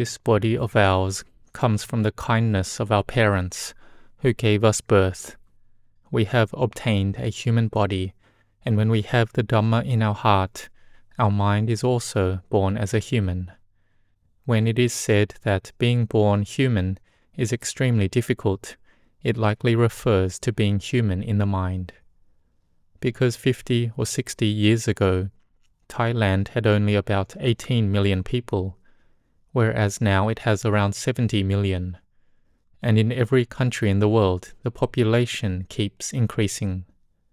This body of ours comes from the kindness of our parents who gave us birth. We have obtained a human body, and when we have the Dhamma in our heart, our mind is also born as a human. When it is said that being born human is extremely difficult, it likely refers to being human in the mind. Because 50 or 60 years ago, Thailand had only about 18 million people, whereas now it has around 70 million. And in every country in the world, the population keeps increasing.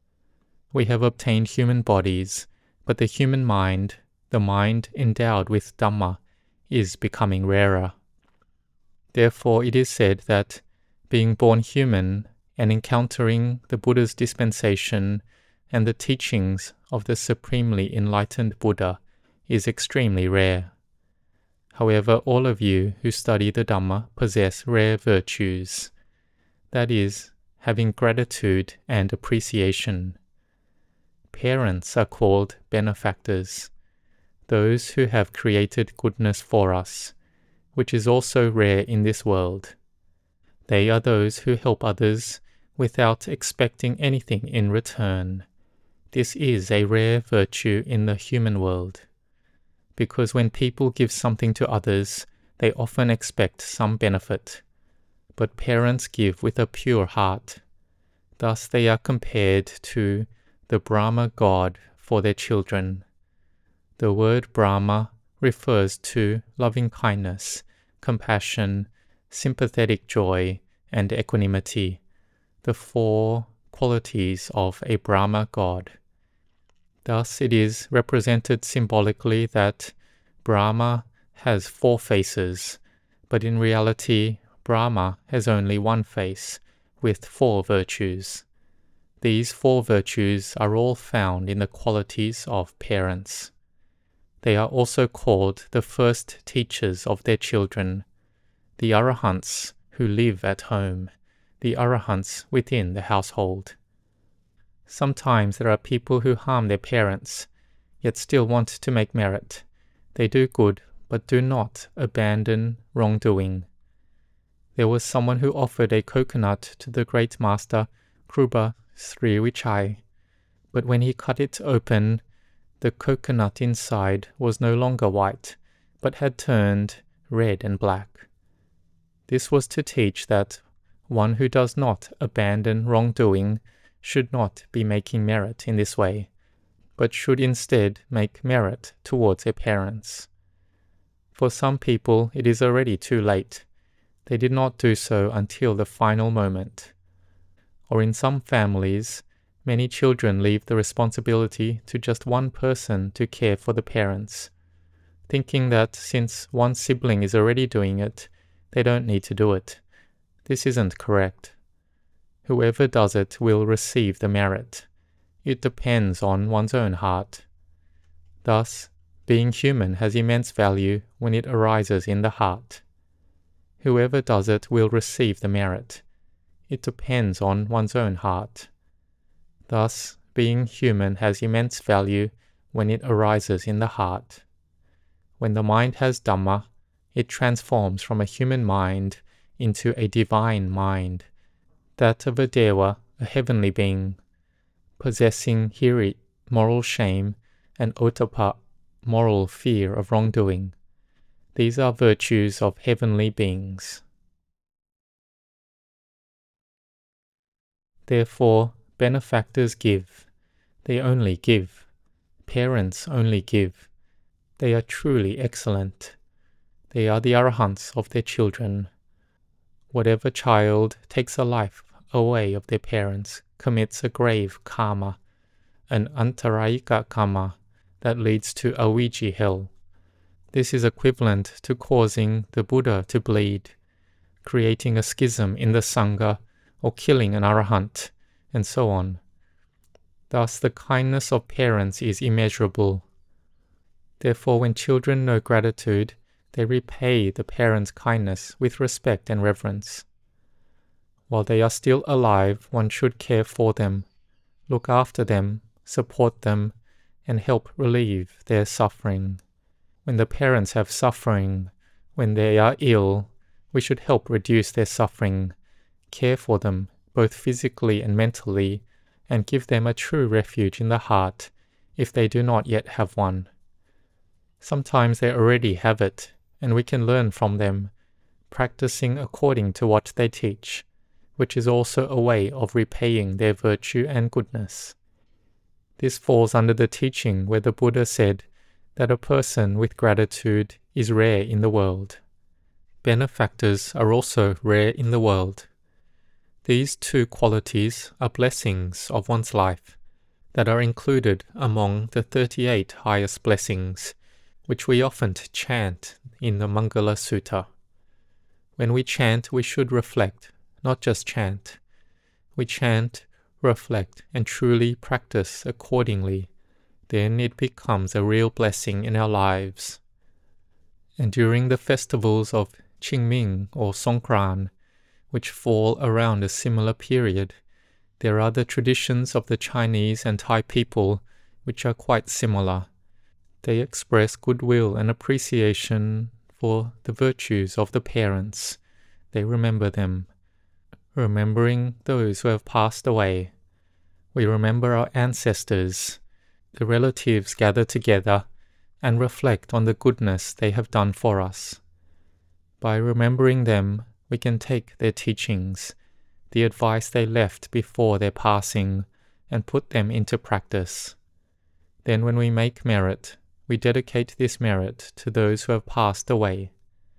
We have obtained human bodies, but the human mind, the mind endowed with Dhamma, is becoming rarer. Therefore, it is said that being born human and encountering the Buddha's dispensation and the teachings of the supremely enlightened Buddha is extremely rare. However, all of you who study the Dhamma possess rare virtues, that is, having gratitude and appreciation. Parents are called benefactors, those who have created goodness for us, which is also rare in this world. They are those who help others without expecting anything in return. This is a rare virtue in the human world, because when people give something to others, they often expect some benefit. But parents give with a pure heart. Thus they are compared to the Brahma God for their children. The word Brahma refers to loving kindness, compassion, sympathetic joy, and equanimity, the 4 qualities of a Brahma God. Thus it is represented symbolically that Brahma has 4 faces, but in reality Brahma has only one face, with 4 virtues. These 4 virtues are all found in the qualities of parents. They are also called the first teachers of their children, the Arahants who live at home, the Arahants within the household. Sometimes there are people who harm their parents, yet still want to make merit. They do good, but do not abandon wrongdoing. There was someone who offered a coconut to the great master, Kruba Sri Vichai, but when he cut it open, the coconut inside was no longer white, but had turned red and black. This was to teach that one who does not abandon wrongdoing should not be making merit in this way, but should instead make merit towards their parents. For some people, it is already too late. They did not do so until the final moment. Or in some families, many children leave the responsibility to just one person to care for the parents, thinking that since one sibling is already doing it, they don't need to do it. This isn't correct. Whoever does it will receive the merit. It depends on one's own heart. Thus, being human has immense value when it arises in the heart. Whoever does it will receive the merit. It depends on one's own heart. Thus, being human has immense value when it arises in the heart. When the mind has Dhamma, it transforms from a human mind into a divine mind, that of a Deva, a heavenly being, possessing Hiri, moral shame, and Ottappa, moral fear of wrongdoing. These are virtues of heavenly beings. Therefore, benefactors give. They only give. Parents only give. They are truly excellent. They are the Arahants of their children. Whatever child takes a life away of their parents commits a grave karma, an antarayika karma that leads to Awiji hell. This is equivalent to causing the Buddha to bleed, creating a schism in the Sangha, or killing an Arahant, and so on. Thus the kindness of parents is immeasurable. Therefore, when children know gratitude, they repay the parents' kindness with respect and reverence. While they are still alive, one should care for them, look after them, support them, and help relieve their suffering. When the parents have suffering, When they are ill, we should help reduce their suffering, care for them both physically and mentally, and give them a true refuge in the heart if they do not yet have one. Sometimes they already have it, and we can learn from them, practicing according to what they teach, which is also a way of repaying their virtue and goodness. This falls under the teaching where the Buddha said that a person with gratitude is rare in the world. Benefactors are also rare in the world. These two qualities are blessings of one's life that are included among the 38 highest blessings, which we often chant in the Mangala Sutta. When we chant, we should reflect, not just chant. We chant, reflect, and truly practice accordingly. Then it becomes a real blessing in our lives. And during the festivals of Qingming or Songkran, which fall around a similar period, there are the traditions of the Chinese and Thai people which are quite similar. They express goodwill and appreciation for the virtues of the parents. They remember them, remembering those who have passed away. We remember our ancestors. The relatives gather together and reflect on the goodness they have done for us. By remembering them, we can take their teachings, the advice they left before their passing, and put them into practice. Then when we make merit, we dedicate this merit to those who have passed away.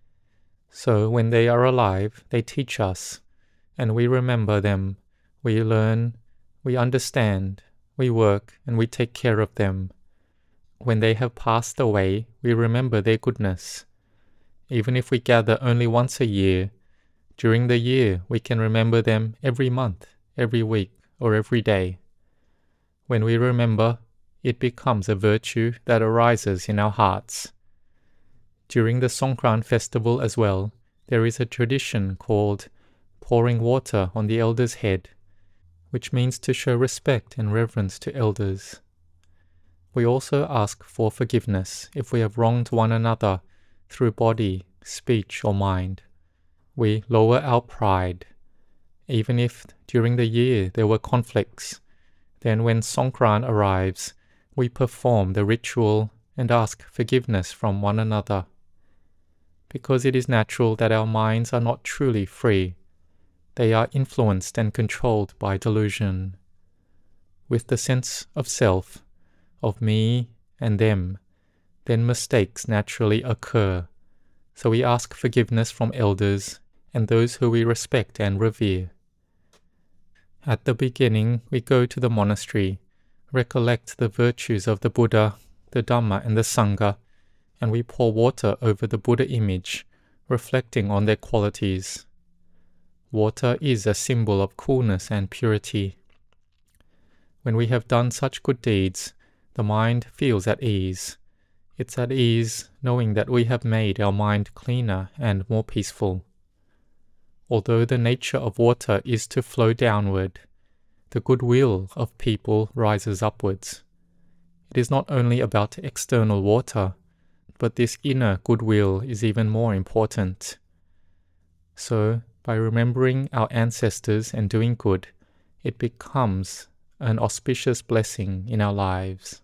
So when they are alive, they teach us, and we remember them. We learn, we understand, we work, and we take care of them. When they have passed away, we remember their goodness. Even if we gather only once a year, during the year we can remember them every month, every week, or every day. When we remember, it becomes a virtue that arises in our hearts. During the Songkran festival as well, there is a tradition called pouring water on the elder's head, which means to show respect and reverence to elders. We also ask for forgiveness if we have wronged one another through body, speech, or mind. We lower our pride. Even if during the year there were conflicts, then when Songkran arrives, we perform the ritual and ask forgiveness from one another. Because it is natural that our minds are not truly free. They are influenced and controlled by delusion. With the sense of self, of me and them, then mistakes naturally occur. So we ask forgiveness from elders and those who we respect and revere. At the beginning, we go to the monastery, recollect the virtues of the Buddha, the Dhamma, and the Sangha, and we pour water over the Buddha image, reflecting on their qualities. Water is a symbol of coolness and purity. When we have done such good deeds, the mind feels at ease. It's at ease knowing that we have made our mind cleaner and more peaceful. Although the nature of water is to flow downward, the goodwill of people rises upwards. It is not only about external water, but this inner goodwill is even more important. So, by remembering our ancestors and doing good, it becomes an auspicious blessing in our lives.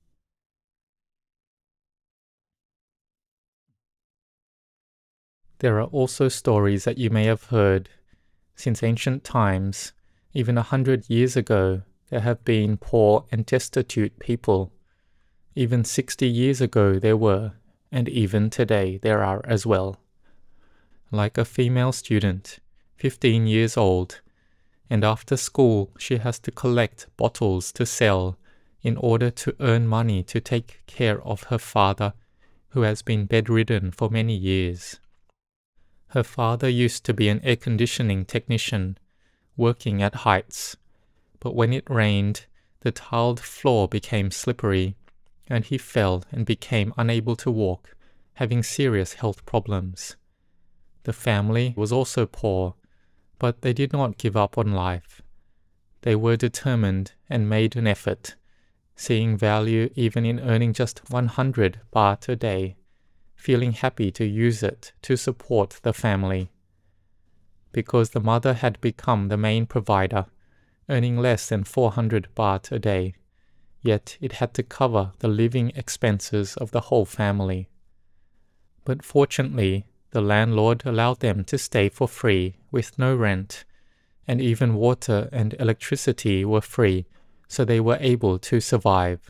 There are also stories that you may have heard. Since ancient times, even 100 years ago, there have been poor and destitute people. Even 60 years ago there were, and even today there are as well. Like a female student, 15 years old, and after school she has to collect bottles to sell in order to earn money to take care of her father, who has been bedridden for many years. Her father used to be an air conditioning technician, working at heights, but when it rained, the tiled floor became slippery, and he fell and became unable to walk, having serious health problems. The family was also poor, but they did not give up on life. They were determined and made an effort, seeing value even in earning just 100 baht a day, feeling happy to use it to support the family. Because the mother had become the main provider, earning less than 400 baht a day, yet it had to cover the living expenses of the whole family. But fortunately, the landlord allowed them to stay for free with no rent, and even water and electricity were free, so they were able to survive.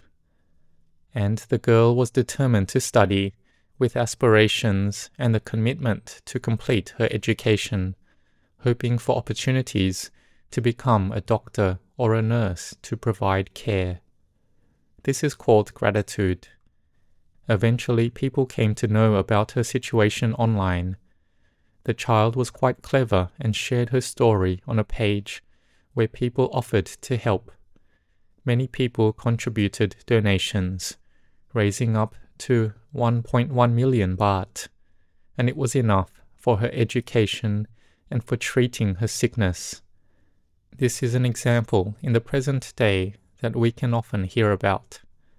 And the girl was determined to study, with aspirations and the commitment to complete her education, hoping for opportunities to become a doctor or a nurse to provide care. This is called gratitude. Eventually, people came to know about her situation online. The child was quite clever and shared her story on a page where people offered to help. Many people contributed donations, raising up to 1.1 million baht, and it was enough for her education and for treating her sickness. This is an example in the present day that we can often hear about.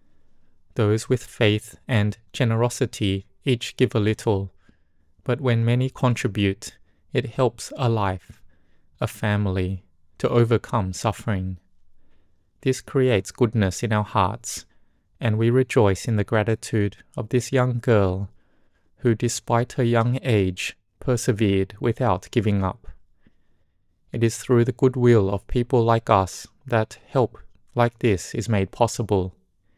Those with faith and generosity each give a little, but when many contribute, it helps a life, a family, to overcome suffering. This creates goodness in our hearts, and we rejoice in the gratitude of this young girl who, despite her young age, persevered without giving up. It is through the goodwill of people like us that help like this is made possible.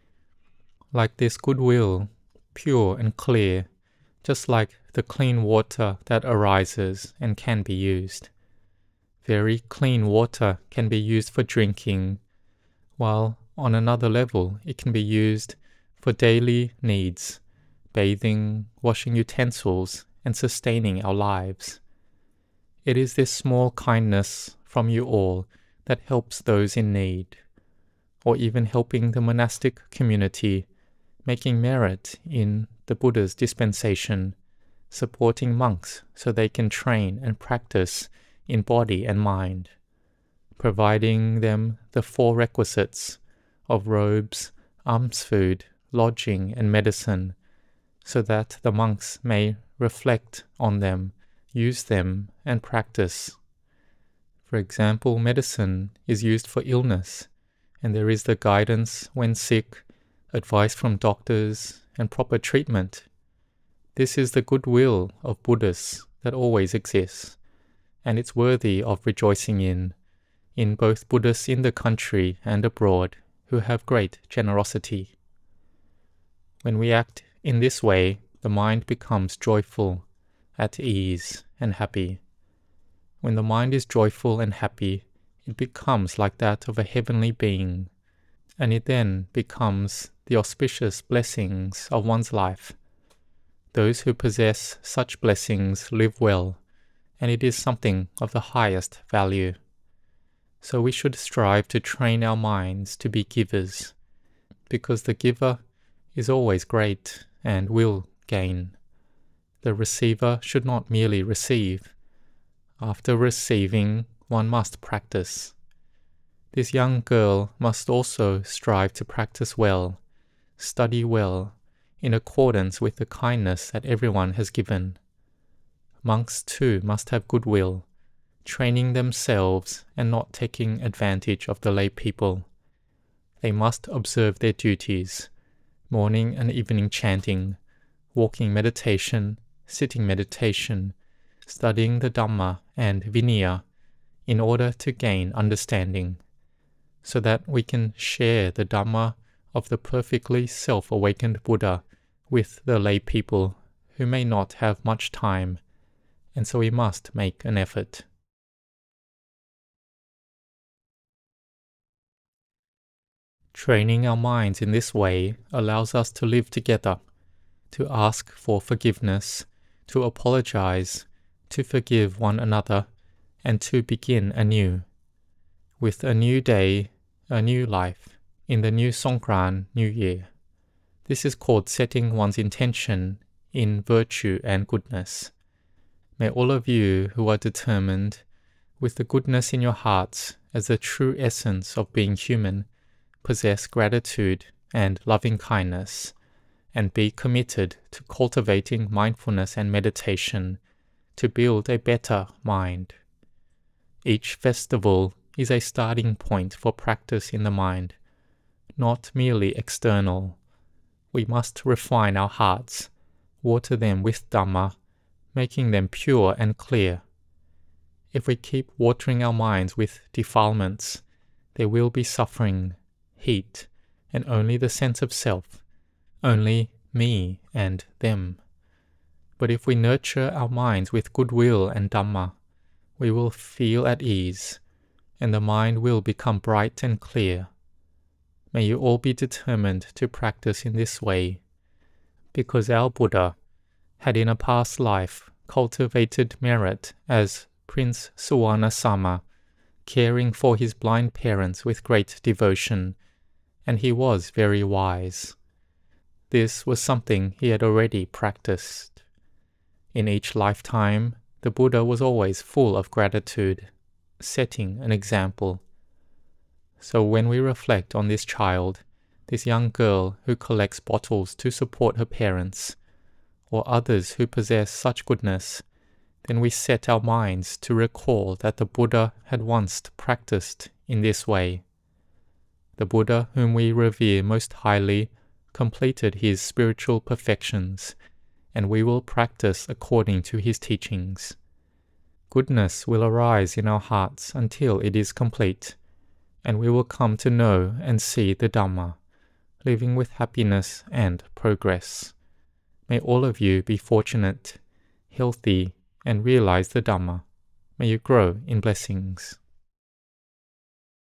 Like this goodwill, pure and clear, just like the clean water that arises and can be used. Very clean water can be used for drinking, while on another level it can be used for daily needs, bathing, washing utensils, and sustaining our lives. It is this small kindness from you all that helps those in need, or even helping the monastic community, making merit in the Buddha's dispensation, supporting monks so they can train and practice in body and mind, providing them the 4 requisites of robes, alms food, lodging, and medicine, so that the monks may reflect on them, use them, and practice. For example, medicine is used for illness, and there is the guidance when sick, advice from doctors, and proper treatment. This is the goodwill of Buddhists that always exists, and it's worthy of rejoicing in both Buddhists in the country and abroad who have great generosity. When we act in this way, the mind becomes joyful, at ease, and happy. When the mind is joyful and happy, it becomes like that of a heavenly being, and it then becomes the auspicious blessings of one's life. Those who possess such blessings live well, and it is something of the highest value. So we should strive to train our minds to be givers, because the giver is always great and will gain. The receiver should not merely receive. After receiving, one must practice. This young girl must also strive to practice well, study well, in accordance with the kindness that everyone has given. Monks too must have goodwill, training themselves and not taking advantage of the lay people. They must observe their duties, morning and evening chanting, walking meditation, sitting meditation, studying the Dhamma and Vinaya, in order to gain understanding, so that we can share the Dhamma of the perfectly self-awakened Buddha with the lay people who may not have much time, and so we must make an effort. Training our minds in this way allows us to live together, to ask for forgiveness, to apologize, to forgive one another, and to begin anew. With a new day, a new life, in the new Songkran New Year. This is called setting one's intention in virtue and goodness. May all of you who are determined, with the goodness in your hearts as the true essence of being human, possess gratitude and loving kindness, and be committed to cultivating mindfulness and meditation to build a better mind. Each festival is a starting point for practice in the mind, not merely external. We must refine our hearts, water them with Dhamma, making them pure and clear. If we keep watering our minds with defilements, there will be suffering, heat, and only the sense of self, only me and them. But if we nurture our minds with goodwill and Dhamma, we will feel at ease, and the mind will become bright and clear. May you all be determined to practice in this way, because our Buddha had in a past life cultivated merit as Prince Suwarnasama, caring for his blind parents with great devotion, and he was very wise. This was something he had already practiced. In each lifetime, the Buddha was always full of gratitude, setting an example. So when we reflect on this child, this young girl who collects bottles to support her parents, or others who possess such goodness, then we set our minds to recall that the Buddha had once practiced in this way. The Buddha whom we revere most highly completed his spiritual perfections, and we will practice according to his teachings. Goodness will arise in our hearts until it is complete, and we will come to know and see the Dhamma, living with happiness and progress. May all of you be fortunate, healthy, and realize the Dhamma. May you grow in blessings.